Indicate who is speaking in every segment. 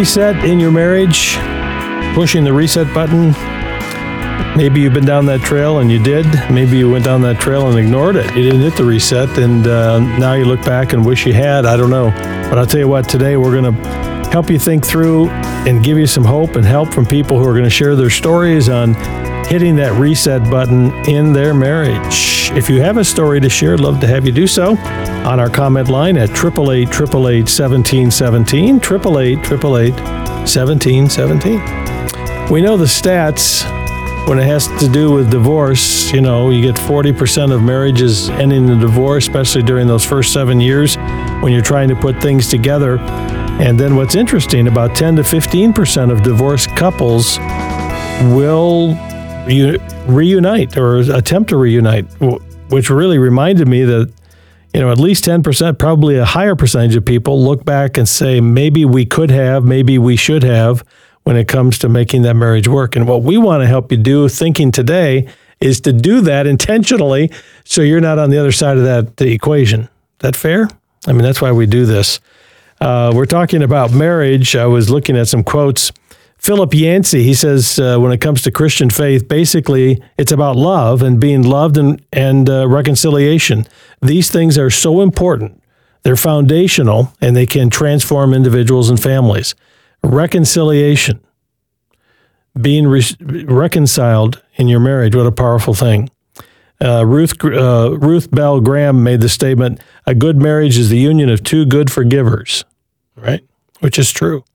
Speaker 1: reset in your marriage, pushing the reset button. Maybe you've been down that trail and you did. Maybe you went down that trail and ignored it. You didn't hit the reset, and now you look back and wish you had. I don't know. But I'll tell you what, today we're going to help you think through and give you some hope and help from people who are going to share their stories on hitting that reset button in their marriage. If you have a story to share, I'd love to have you do so on our comment line at 888-888-1717, 888-888-1717. We know the stats when it has to do with divorce. You know, you get 40% of marriages ending in divorce, especially during those first 7 years when you're trying to put things together. And then what's interesting, about 10 to 15% of divorced couples will reunite or attempt to reunite, which really reminded me that, you know, at least 10%, probably a higher percentage of people look back and say, maybe we could have, maybe we should have, when it comes to making that marriage work. And what we want to help you do thinking today is to do that intentionally so you're not on the other side of that equation. Is that fair? I mean, that's why we do this. We're talking about marriage. I was looking at some quotes. Philip Yancey, he says, when it comes to Christian faith, basically it's about love and being loved and reconciliation. These things are so important. They're foundational, and they can transform individuals and families. Reconciliation, being reconciled in your marriage, what a powerful thing. Ruth Bell Graham made the statement, a good marriage is the union of two good forgivers, right? Which is true.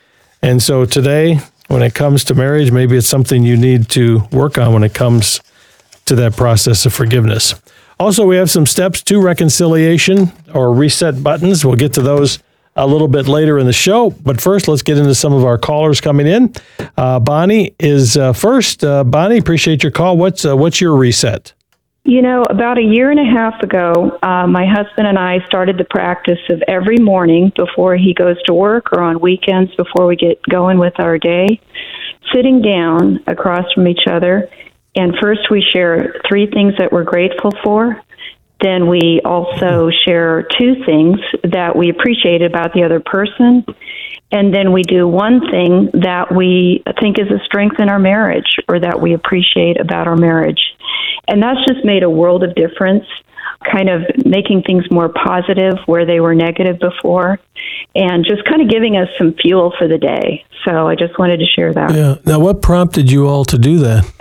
Speaker 1: And so today, when it comes to marriage, maybe it's something you need to work on when it comes to that process of forgiveness. Also, we have some steps to reconciliation or reset buttons. We'll get to those a little bit later in the show. But first, let's get into some of our callers coming in. Bonnie is first. Bonnie, appreciate your call. What's your reset?
Speaker 2: You know, about a year and a half ago, my husband and I started the practice of every morning before he goes to work or on weekends before we get going with our day, sitting down across from each other. And first we share 3 things that we're grateful for. Then we also share 2 things that we appreciate about the other person. And then we do 1 thing that we think is a strength in our marriage or that we appreciate about our marriage. And that's just made a world of difference, kind of making things more positive where they were negative before, and just kind of giving us some fuel for the day. So I just wanted to share that.
Speaker 1: Yeah. Now, what prompted you all to do that?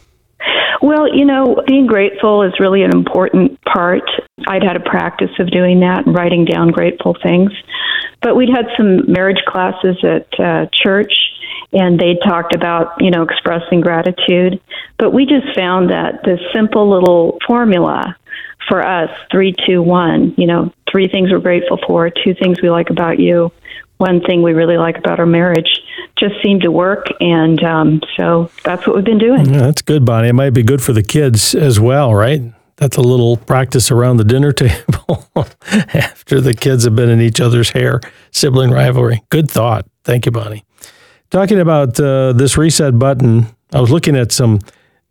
Speaker 2: Well, you know, being grateful is really an important part. I'd had a practice of doing that and writing down grateful things. But we'd had some marriage classes at church, and they talked about, you know, expressing gratitude. But we just found that this simple little formula for us, 3, 2, 1, you know, 3 things we're grateful for, 2 things we like about you, 1 thing we really like about our marriage, just seemed to work. And so that's what we've been doing.
Speaker 1: Yeah, that's good, Bonnie. It might be good for the kids as well, right? That's a little practice around the dinner table after the kids have been in each other's hair, sibling rivalry. Good thought. Thank you, Bonnie. Talking about this reset button, I was looking at some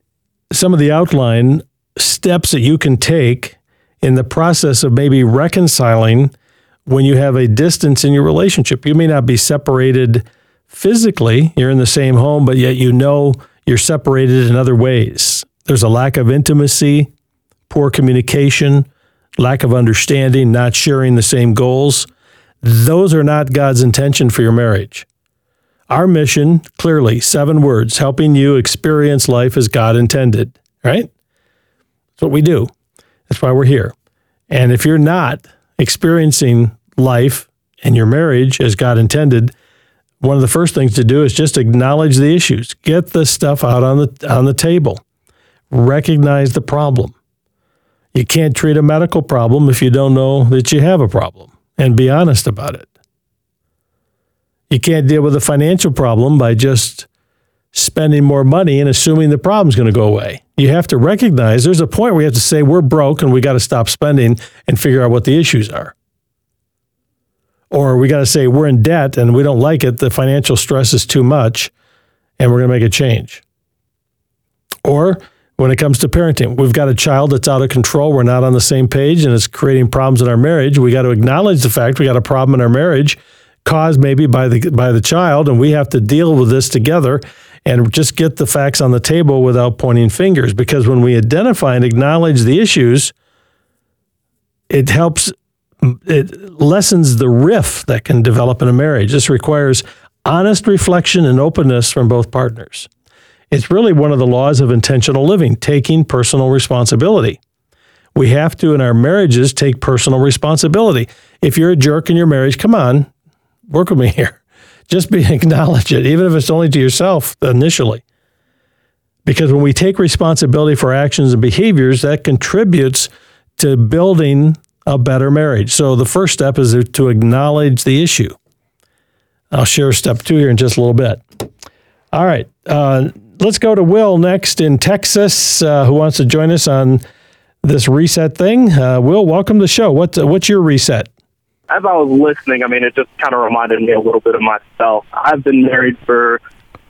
Speaker 1: of the outline steps that you can take in the process of maybe reconciling when you have a distance in your relationship. You may not be separated physically, you're in the same home, but yet you know you're separated in other ways. There's a lack of intimacy, poor communication, lack of understanding, not sharing the same goals. Those are not God's intention for your marriage. Our mission, clearly, 7 words, helping you experience life as God intended, right? That's what we do. That's why we're here. And if you're not experiencing life and your marriage as God intended, one of the first things to do is just acknowledge the issues. Get the stuff out on the table. Recognize the problem. You can't treat a medical problem if you don't know that you have a problem, and be honest about it. You can't deal with a financial problem by just spending more money and assuming the problem's going to go away. You have to recognize there's a point where you have to say we're broke and we got to stop spending and figure out what the issues are. Or we got to say we're in debt and we don't like it, the financial stress is too much, and we're going to make a change. Or when it comes to parenting, we've got a child that's out of control, we're not on the same page, and it's creating problems in our marriage. We got to acknowledge the fact we got a problem in our marriage, caused maybe by the child, and we have to deal with this together and just get the facts on the table without pointing fingers. Because when we identify and acknowledge the issues, it lessens the rift that can develop in a marriage. This requires honest reflection and openness from both partners. It's really one of the laws of intentional living, taking personal responsibility. We have to, in our marriages, take personal responsibility. If you're a jerk in your marriage, come on, work with me here. Just acknowledge it, even if it's only to yourself initially. Because when we take responsibility for actions and behaviors, that contributes to building a better marriage. So the first step is to acknowledge the issue. I'll share step 2 here in just a little bit. All right. Let's go to Will next in Texas, who wants to join us on this reset thing. Will, welcome to the show. What's your reset?
Speaker 3: As I was listening, it just kind of reminded me a little bit of myself. I've been married for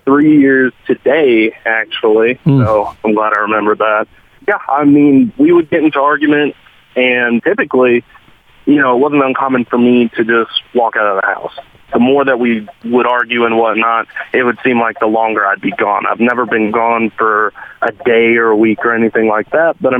Speaker 3: 3 years today, actually, so I'm glad I remembered that. Yeah, we would get into arguments, and typically, it wasn't uncommon for me to just walk out of the house. The more that we would argue and whatnot, it would seem like the longer I'd be gone. I've never been gone for a day or a week or anything like that, but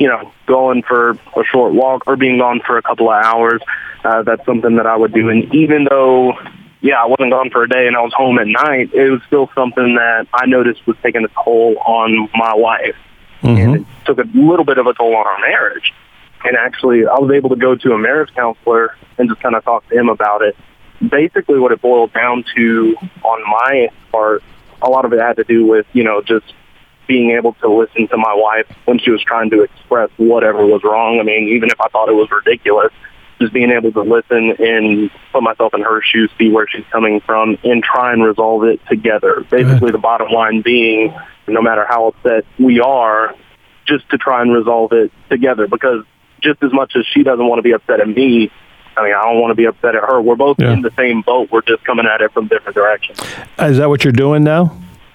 Speaker 3: going for a short walk or being gone for a couple of hours, that's something that I would do. And even though, I wasn't gone for a day and I was home at night, it was still something that I noticed was taking a toll on my wife. And it took a little bit of a toll on our marriage. And actually, I was able to go to a marriage counselor and just kind of talk to him about it. Basically, what it boiled down to on my part, a lot of it had to do with, just being able to listen to my wife when she was trying to express whatever was wrong. Even if I thought it was ridiculous, just being able to listen and put myself in her shoes, see where she's coming from, and try and resolve it together. Basically, the bottom line being, no matter how upset we are, just to try and resolve it together. Because just as much as she doesn't want to be upset at me, I don't want to be upset at her. We're both in the same boat. We're just coming at it from different directions.
Speaker 1: Is that what you're doing now?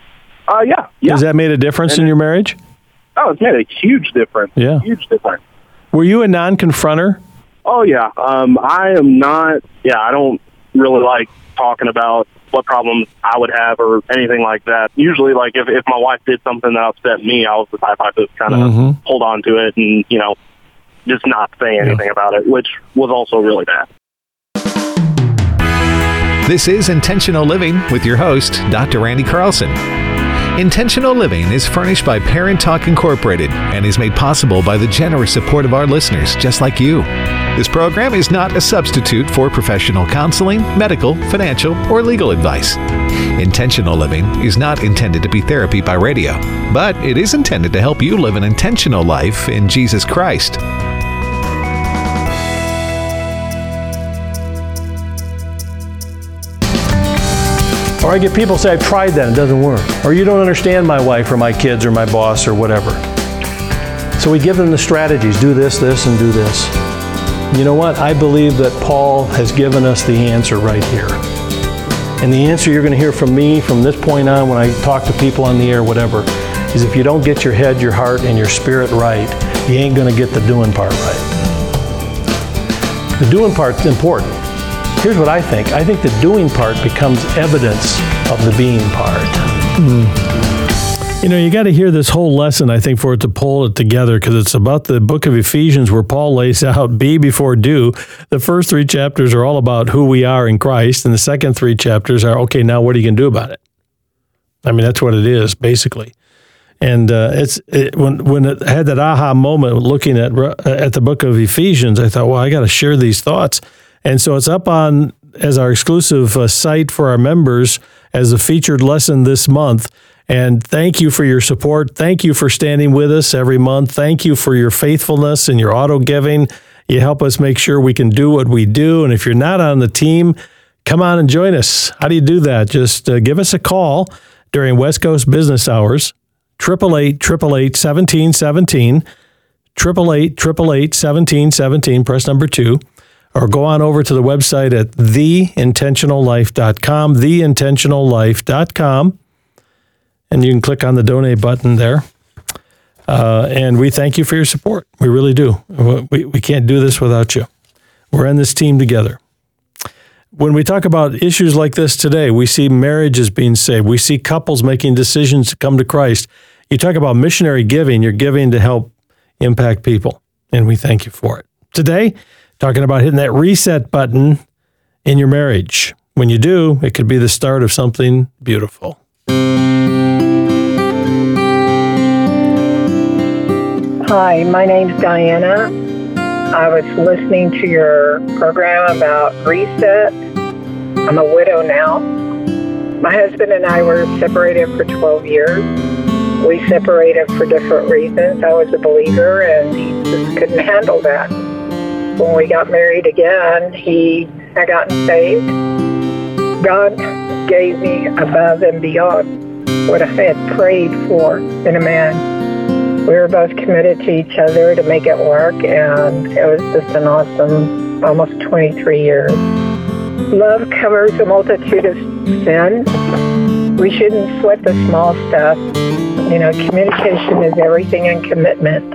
Speaker 3: Yeah.
Speaker 1: Has that made a difference in your marriage?
Speaker 3: Oh, it's made a huge difference.
Speaker 1: Yeah.
Speaker 3: Huge difference.
Speaker 1: Were you a non-confronter?
Speaker 3: Oh, yeah. I am not. Yeah, I don't really like talking about what problems I would have or anything like that. Usually, if my wife did something that upset me, I was the type I just kind of hold on to it and, just not say anything about it, which was also really bad.
Speaker 4: This is Intentional Living with your host, Dr. Randy Carlson. Intentional Living is furnished by Parent Talk Incorporated and is made possible by the generous support of our listeners, just like you. This program is not a substitute for professional counseling, medical, financial, or legal advice. Intentional Living is not intended to be therapy by radio, but it is intended to help you live an intentional life in Jesus Christ.
Speaker 1: Or I get people say, I tried that, it doesn't work. Or you don't understand my wife or my kids or my boss or whatever. So we give them the strategies, do this, and do this. You know what? I believe that Paul has given us the answer right here. And the answer you're going to hear from me from this point on when I talk to people on the air, whatever, is if you don't get your head, your heart, and your spirit right, you ain't going to get the doing part right. The doing part's important. Here's what I think. I think the doing part becomes evidence of the being part. You got to hear this whole lesson, I think, for it to pull it together, because it's about the book of Ephesians where Paul lays out be before do. The first 3 chapters are all about who we are in Christ, and the second 3 chapters are, okay, now what are you going to do about it? That's what it is, basically. And when it had that aha moment looking at the book of Ephesians, I thought, well, I got to share these thoughts. And so it's up on as our exclusive site for our members as a featured lesson this month. And thank you for your support. Thank you for standing with us every month. Thank you for your faithfulness and your auto giving. You help us make sure we can do what we do. And if you're not on the team, come on and join us. How do you do that? Just give us a call during West Coast business hours, 888-888-1717, 888-888-1717, press number 2. Or go on over to the website at theintentionallife.com, theintentionallife.com, and you can click on the donate button there. And we thank you for your support. We really do. We can't do this without you. We're in this team together. when we talk about issues like this today, we see marriages being saved. We see couples making decisions to come to Christ. You talk about missionary giving. You're giving to help impact people, and we thank you for it. Today, talking about hitting that reset button in your marriage. When you do, it could be the start of something beautiful.
Speaker 5: Hi, my name's Diana. I was listening to your program about reset. I'm a widow now. My husband and I were separated for 12 years. We separated for different reasons. I was a believer, and he just couldn't handle that. When we got married again, he had gotten saved. God gave me above and beyond what I had prayed for in a man. We were both committed to each other to make it work, and it was just an awesome, almost 23 years. Love covers a multitude of sin. We shouldn't sweat the small stuff. You know, communication is everything, and commitment.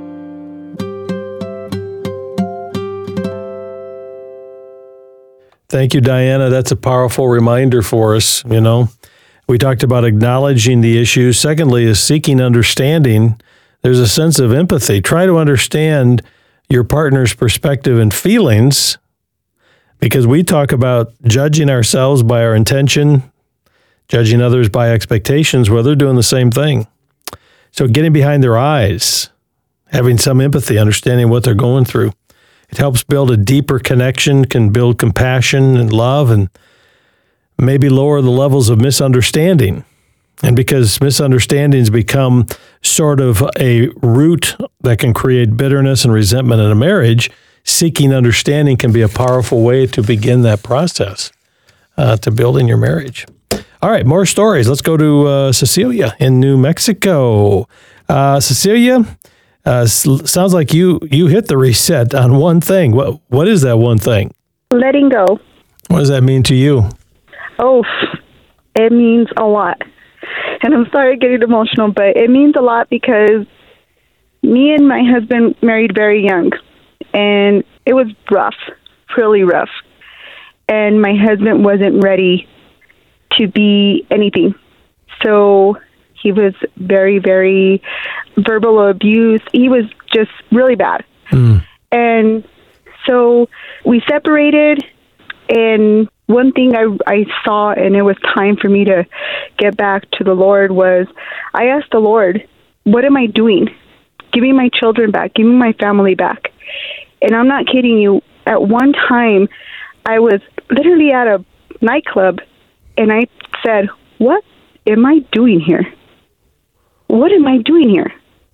Speaker 1: Thank you, Diana. That's a powerful reminder for us. You know, we talked about acknowledging the issues. Secondly, is seeking understanding. There's a sense of empathy. Try to understand your partner's perspective and feelings, because we talk about judging ourselves by our intention, judging others by expectations. Well, they're doing the same thing. So getting behind their eyes, having some empathy, understanding what they're going through. It helps build a deeper connection, can build compassion and love, and maybe lower the levels of misunderstanding. And because misunderstandings become sort of a root that can create bitterness and resentment in a marriage, seeking understanding can be a powerful way to begin that process to building your marriage. All right, more stories. Let's go to Cecilia in New Mexico. Cecilia, sounds like you hit the reset on one thing. What is that one thing?
Speaker 6: Letting go.
Speaker 1: What does that mean to you?
Speaker 6: Oh, it means a lot. And I'm sorry getting emotional, but it means a lot because me and my husband married very young, and it was rough, really rough. And my husband wasn't ready to be anything. So he was very, very verbal abuse. He was just really bad. And so we separated, and one thing I saw, and it was time for me to get back to the Lord, was I asked the Lord, what am I doing? Give me my children back. Give me my family back. And I'm not kidding you. At one time, I was literally at a nightclub, and I said, what am I doing here? What am I doing here?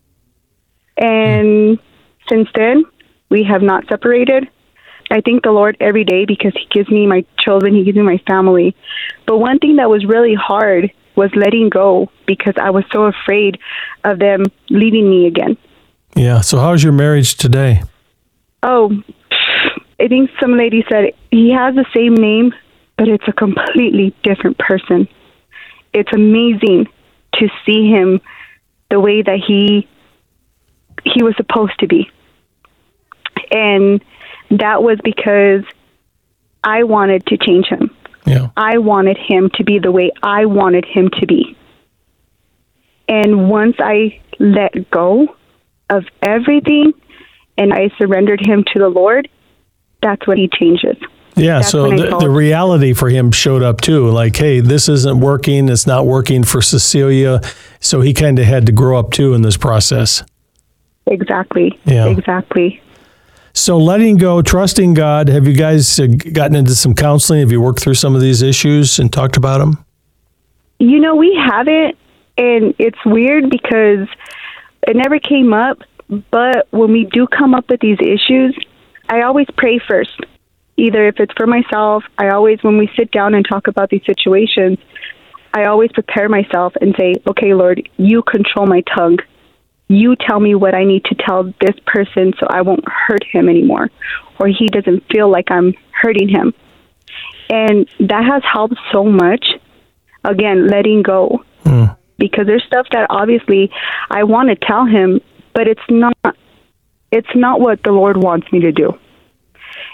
Speaker 6: And since then, we have not separated. I thank the Lord every day because he gives me my children, he gives me my family. But one thing that was really hard was letting go because I was so afraid of them leaving me again.
Speaker 1: Yeah. So how's your marriage today?
Speaker 6: Oh, I think some lady said he has the same name, but it's a completely different person. It's amazing to see him the way that he was supposed to be. And that was because I wanted to change him.
Speaker 1: Yeah.
Speaker 6: I wanted him to be the way I wanted him to be. And once I let go of everything and I surrendered him to the Lord, that's when he changes.
Speaker 1: Yeah, so the reality for him showed up too. Like, hey, this isn't working. It's not working for Cecilia. So he kind of had to grow up too in this process.
Speaker 6: Exactly.
Speaker 1: Yeah.
Speaker 6: Exactly.
Speaker 1: So letting go, trusting God. Have you guys gotten into some counseling? Have you worked through some of these issues and talked about them?
Speaker 6: You know, we haven't, and it's weird because it never came up. But when we do come up with these issues, I always pray first. Either if it's for myself, when we sit down and talk about these situations, I always prepare myself and say, okay, Lord, you control my tongue. You tell me what I need to tell this person so I won't hurt him anymore, or he doesn't feel like I'm hurting him. And that has helped so much. Again, letting go. Because there's stuff that obviously I want to tell him, but it's not what the Lord wants me to do.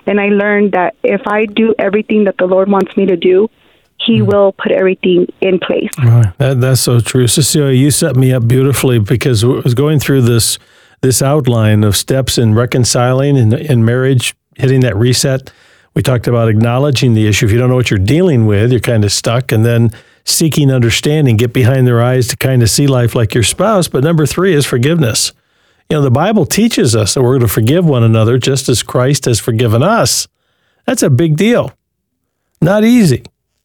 Speaker 6: And I learned that if I do everything that the Lord wants me to do, He will put everything in place.
Speaker 1: Right. That's so true. Cecilia, you set me up beautifully, because I was going through this outline of steps in reconciling in marriage, hitting that reset. We talked about acknowledging the issue. If you don't know what you're dealing with, you're kind of stuck. And then seeking understanding, get behind their eyes to kind of see life like your spouse. But number 3 is forgiveness. You know, the Bible teaches us that we're going to forgive one another just as Christ has forgiven us. That's a big deal. Not easy.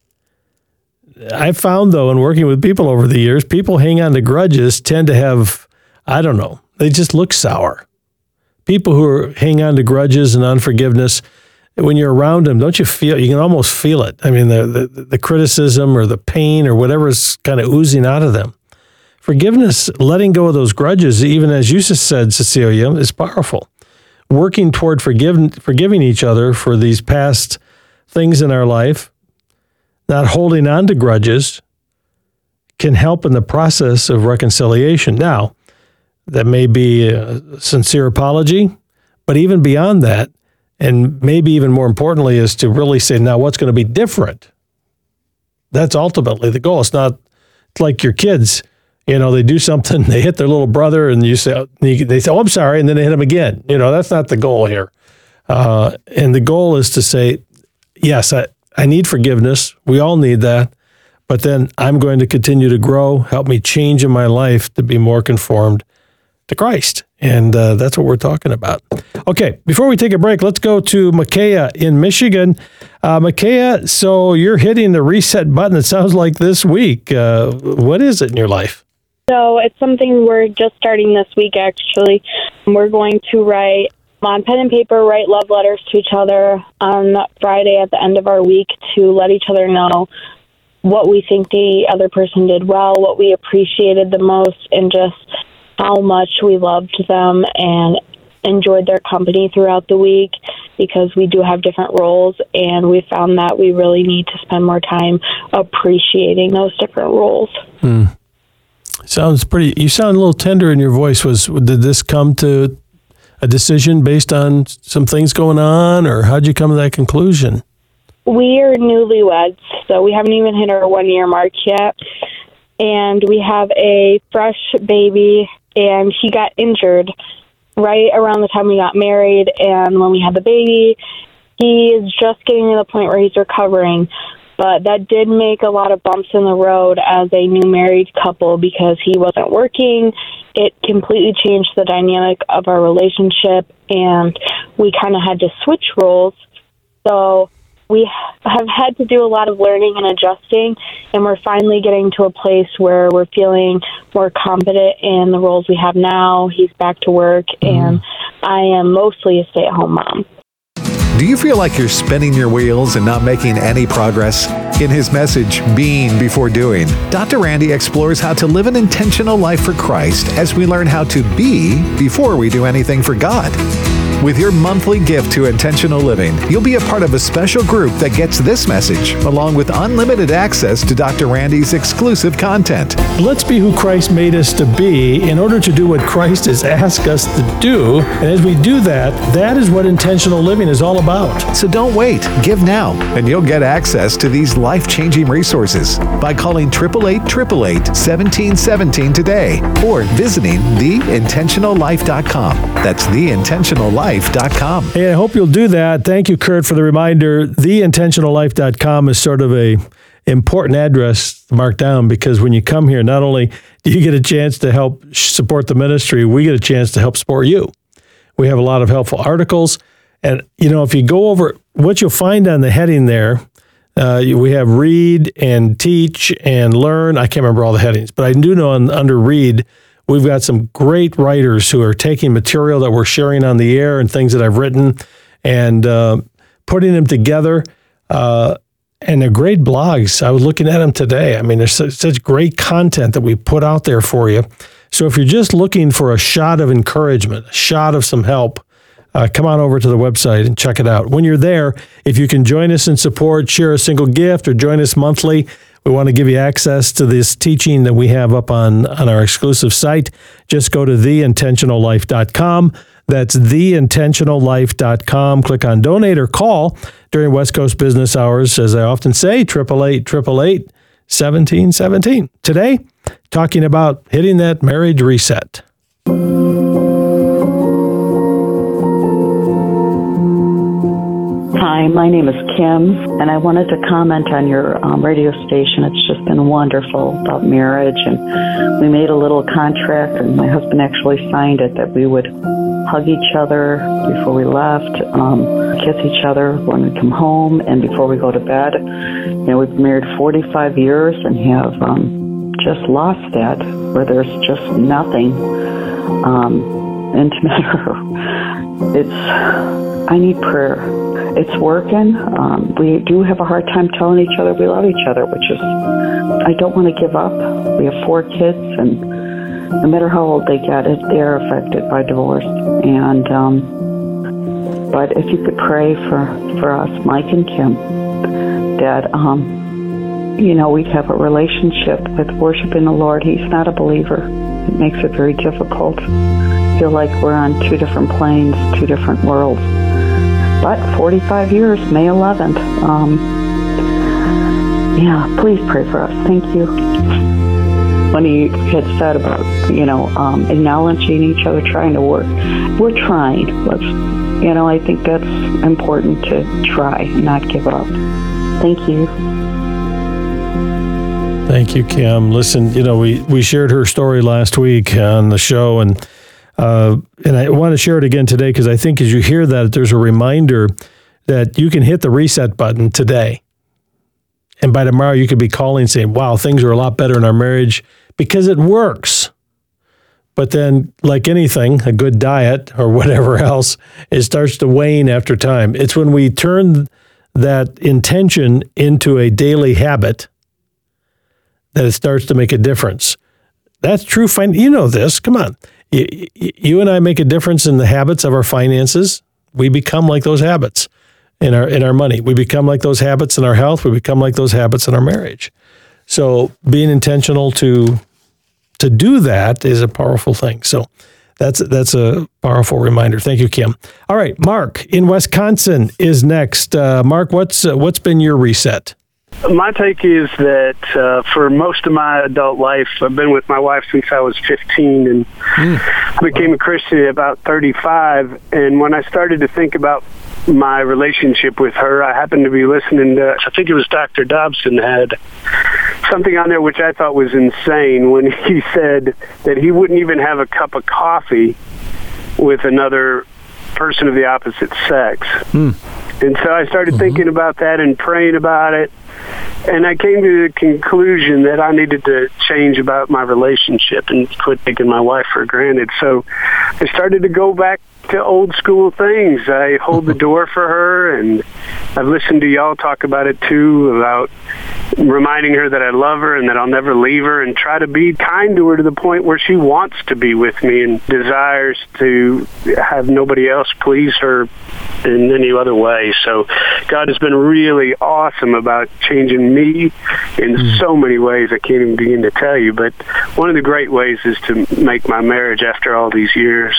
Speaker 1: I found, though, in working with people over the years, people hang on to grudges tend to have, I don't know, they just look sour. People who hang on to grudges and unforgiveness, when you're around them, don't you feel, you can almost feel it. I mean, the criticism or the pain or whatever is kind of oozing out of them. Forgiveness, letting go of those grudges, even as you just said, Cecilia, is powerful. Working toward forgiving each other for these past things in our life, not holding on to grudges, can help in the process of reconciliation. Now, that may be a sincere apology, but even beyond that, and maybe even more importantly, is to really say, now what's going to be different? That's ultimately the goal. It's like your kids. You know, they do something, they hit their little brother, and they say, oh, I'm sorry, and then they hit him again. You know, that's not the goal here. And the goal is to say, yes, I need forgiveness. We all need that. But then I'm going to continue to grow, help me change in my life to be more conformed to Christ. And that's what we're talking about. Okay, before we take a break, let's go to Micaiah in Michigan. Micaiah, so you're hitting the reset button, it sounds like, this week. What is it in your life?
Speaker 7: So it's something we're just starting this week, actually. We're going to write on pen and paper, write love letters to each other on Friday at the end of our week to let each other know what we think the other person did well, what we appreciated the most, and just how much we loved them and enjoyed their company throughout the week, because we do have different roles, and we found that we really need to spend more time appreciating those different roles.
Speaker 1: Sounds pretty, you sound a little tender in your voice. Did this come to a decision based on some things going on, or how'd you come to that conclusion?
Speaker 7: We are newlyweds, so we haven't even hit our 1-year mark yet. And we have a fresh baby, and he got injured right around the time we got married. And when we had the baby, he is just getting to the point where he's recovering. But that did make a lot of bumps in the road as a new married couple, because he wasn't working. It completely changed the dynamic of our relationship, and we kind of had to switch roles. So we have had to do a lot of learning and adjusting, and we're finally getting to a place where we're feeling more confident in the roles we have now. He's back to work, and I am mostly a stay-at-home mom.
Speaker 4: Do you feel like you're spinning your wheels and not making any progress? In his message, Being Before Doing, Dr. Randy explores how to live an intentional life for Christ as we learn how to be before we do anything for God. With your monthly gift to Intentional Living, you'll be a part of a special group that gets this message, along with unlimited access to Dr. Randy's exclusive content.
Speaker 1: Let's be who Christ made us to be in order to do what Christ has asked us to do. And as we do that, that is what intentional living is all about.
Speaker 4: So don't wait. Give now, and you'll get access to these life-changing resources by calling 888-888-1717 today, or visiting theintentionallife.com. That's theintentionallife.com.
Speaker 1: Hey, I hope you'll do that. Thank you, Kurt, for the reminder. Theintentionallife.com is sort of a important address to mark down, because when you come here, not only do you get a chance to help support the ministry, we get a chance to help support you. We have a lot of helpful articles. And, you know, if you go over what you'll find on the heading there, we have read and teach and learn. I can't remember all the headings, but I do know under read, we've got some great writers who are taking material that we're sharing on the air and things that I've written and putting them together. And they're great blogs. I was looking at them today. I mean, there's such great content that we put out there for you. So if you're just looking for a shot of encouragement, a shot of some help, come on over to the website and check it out. When you're there, if you can join us in support, share a single gift, or join us monthly, we want to give you access to this teaching that we have up on our exclusive site. Just go to theintentionallife.com. That's theintentionallife.com. Click on donate or call during West Coast business hours. As I often say, 888-888-1717. Today, talking about hitting that marriage reset.
Speaker 8: Hi, my name is Kim, and I wanted to comment on your radio station. It's just been wonderful about marriage, and we made a little contract, and my husband actually signed it, that we would hug each other before we left, kiss each other when we come home, and before we go to bed. You know, we've been married 45 years and have just lost that, where there's just nothing intimate. I need prayer. It's working. We do have a hard time telling each other we love each other, which is, I don't want to give up. We have 4 kids, and no matter how old they get, they are affected by divorce. And but if you could pray for us, Mike and Kim, that we'd have a relationship with worshiping the Lord. He's not a believer. It makes it very difficult. I feel like we're on 2 different planes, 2 different worlds. But 45 years, May 11th. Please pray for us. Thank you. When he had said about, acknowledging each other, trying to work, we're trying. I think that's important, to try, not give up. Thank you.
Speaker 1: Thank you, Kim. Listen, we shared her story last week on the show, and I want to share it again today, because I think as you hear that, there's a reminder that you can hit the reset button today. And by tomorrow, you could be calling saying, wow, things are a lot better in our marriage, because it works. But then, like anything, a good diet or whatever else, it starts to wane after time. It's when we turn that intention into a daily habit that it starts to make a difference. That's true. You know this. Come on. You and I make a difference in the habits of our finances. We become like those habits in our money. We become like those habits in our health. We become like those habits in our marriage. So being intentional to do that is a powerful thing. So that's a powerful reminder. Thank you, Kim. All right, Mark in Wisconsin is next. Mark, what's been your reset?
Speaker 9: My take is that for most of my adult life, I've been with my wife since I was 15, and I became a Christian at about 35. And when I started to think about my relationship with her, I happened to be listening to, I think it was Dr. Dobson had something on there which I thought was insane, when he said that he wouldn't even have a cup of coffee with another person of the opposite sex. And so I started thinking about that and praying about it. And I came to the conclusion that I needed to change about my relationship and quit taking my wife for granted. So I started to go back to old school things. I hold the door for her, and I've listened to y'all talk about it too, about reminding her that I love her and that I'll never leave her, and try to be kind to her to the point where she wants to be with me and desires to have nobody else please her in any other way. So God has been really awesome about changing me in so many ways I can't even begin to tell you. But one of the great ways is to make my marriage after all these years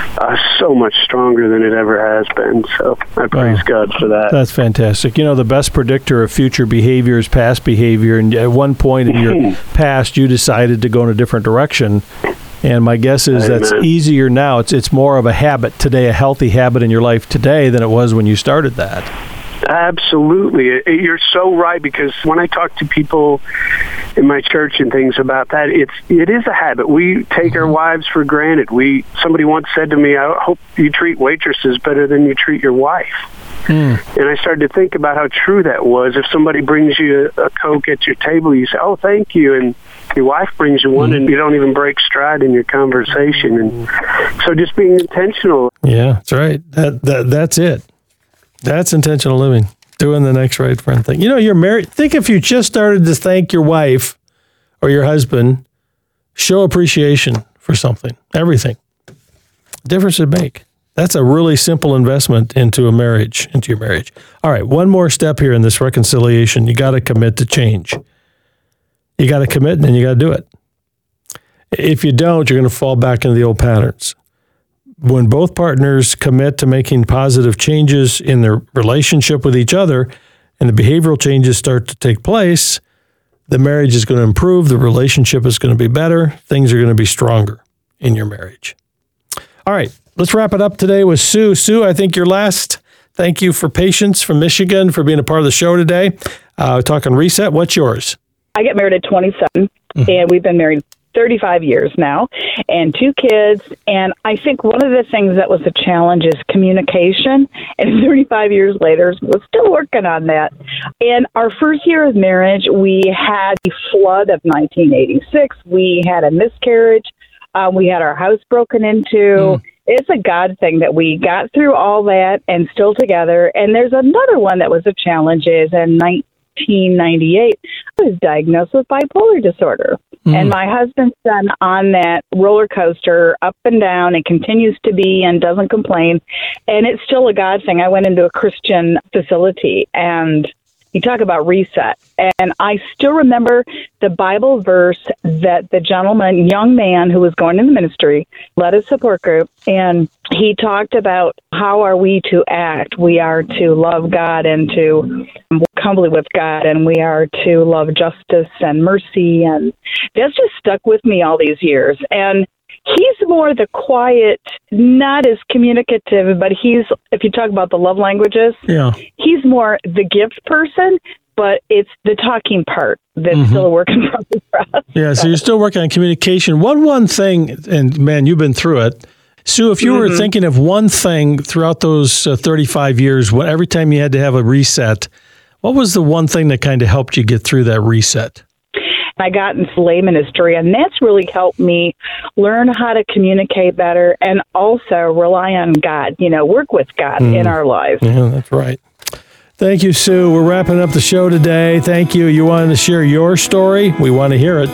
Speaker 9: so much stronger than it ever has been. So I praise God for that.
Speaker 1: That's fantastic. The best predictor of future behavior is past behavior. And at one point in your past, you decided to go in a different direction. And my guess is that's easier now. It's more of a habit today, a healthy habit in your life today than it was when you started that.
Speaker 9: Absolutely. You're so right, because when I talk to people in my church and things about that, it is a habit. We take our wives for granted. Somebody once said to me, I hope you treat waitresses better than you treat your wife. And I started to think about how true that was. If somebody brings you a Coke at your table, you say, oh, thank you. And your wife brings you one, and you don't even break stride in your conversation. And so just being intentional.
Speaker 1: Yeah, that's right. That's it. That's intentional living, doing the next right friend thing. You're married. Think if you just started to thank your wife or your husband, show appreciation for something, everything. Difference it'd make. That's a really simple investment into your marriage. All right, one more step here in this reconciliation. You got to commit to change. You got to commit, and then you got to do it. If you don't, you're going to fall back into the old patterns. when both partners commit to making positive changes in their relationship with each other and the behavioral changes start to take place, the marriage is going to improve, the relationship is going to be better, things are going to be stronger in your marriage. All right, let's wrap it up today with Sue. Sue, I think you're last. Thank you for patience from Michigan for being a part of the show today. Talking Reset, what's yours?
Speaker 10: I get married at 27, and we've been married 35 years now, and 2 kids. And I think one of the things that was a challenge is communication. And 35 years later, we're still working on that. In our first year of marriage, we had the flood of 1986. We had a miscarriage. We had our house broken into. It's a God thing that we got through all that and still together. And there's another one that was a challenge is in 1998, I was diagnosed with bipolar disorder. And my husband's been on that roller coaster up and down and continues to be and doesn't complain. And it's still a God thing. I went into a Christian facility and you talk about reset. And I still remember the Bible verse that the gentleman, young man who was going in the ministry, led a support group. And he talked about how are we to act. We are to love God and to walk humbly with God. And we are to love justice and mercy. And that's just stuck with me all these years. And he's more the quiet, not as communicative, but if you talk about the love languages, he's more the gift person, but it's the talking part that's still a work in progress for us.
Speaker 1: Yeah, so you're still working on communication. One thing, and man, you've been through it. Sue, if you were thinking of one thing throughout those 35 years, every time you had to have a reset, what was the one thing that kind of helped you get through that reset?
Speaker 10: I got into lay ministry, and that's really helped me learn how to communicate better and also rely on God, work with God in our lives.
Speaker 1: Yeah, that's right. Thank you, Sue. We're wrapping up the show today. Thank you. You wanted to share your story? We want to hear it.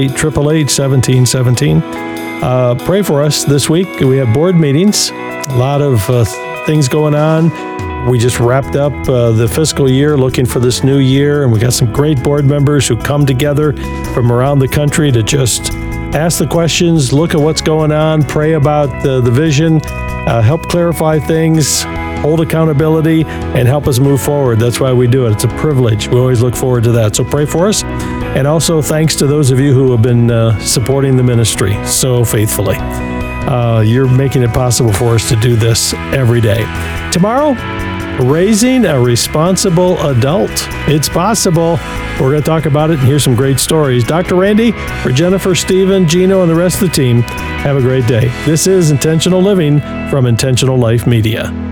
Speaker 1: 888-888-1717. Pray for us this week. We have board meetings, a lot of things going on. We just wrapped up the fiscal year looking for this new year, and we got some great board members who come together from around the country to just ask the questions, look at what's going on, pray about the vision, help clarify things, hold accountability, and help us move forward. That's why we do it. It's a privilege. We always look forward to that. So pray for us. And also thanks to those of you who have been supporting the ministry so faithfully. You're making it possible for us to do this every day. Tomorrow, raising a responsible adult. It's possible. We're going to talk about it and hear some great stories. Dr. Randy, for Jennifer, Stephen, Gino, and the rest of the team, have a great day. This is Intentional Living from Intentional Life Media.